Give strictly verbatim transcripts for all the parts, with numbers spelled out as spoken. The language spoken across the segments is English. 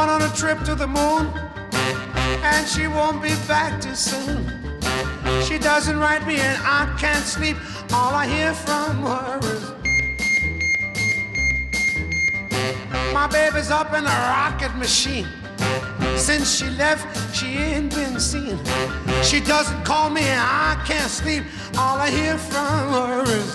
gone on a trip to the moon, and she won't be back too soon. She doesn't write me and I can't sleep. All I hear from her is my baby's up in a rocket machine. Since she left, she ain't been seen. She doesn't call me and I can't sleep. All I hear from her is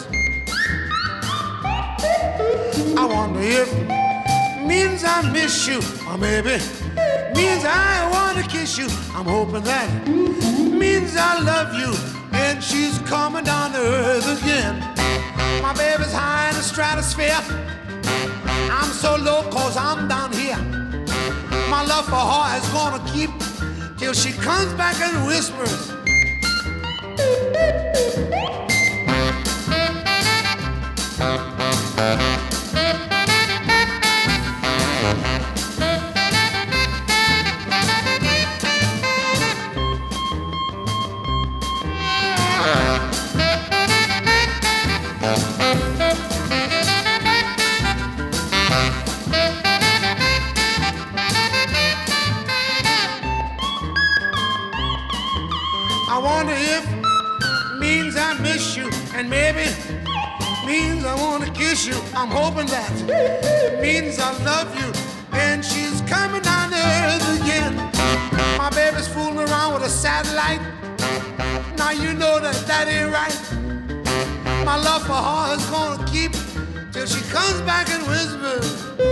I wonder if means I miss you, or maybe means I wanna kiss you. I'm hoping that means I love you, and she's coming down to earth again. My baby's high in the stratosphere. I'm so low cause I'm down here. My love for her is gonna keep till she comes back and whispers. I wonder if means I miss you, and maybe means I want to kiss you. I'm hoping that means I love you, and she's coming down to earth again. My baby's fooling around with a satellite. Now you know that that ain't right. My love for her is gonna keep till she comes back and whispers.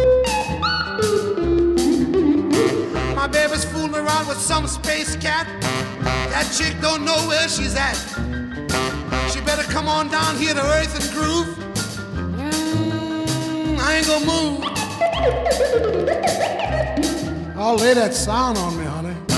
My baby's fooling around with some space cat. That chick don't know where she's at. She better come on down here to earth and groove. Mm, I ain't gonna move. I'll lay that sound on me, honey.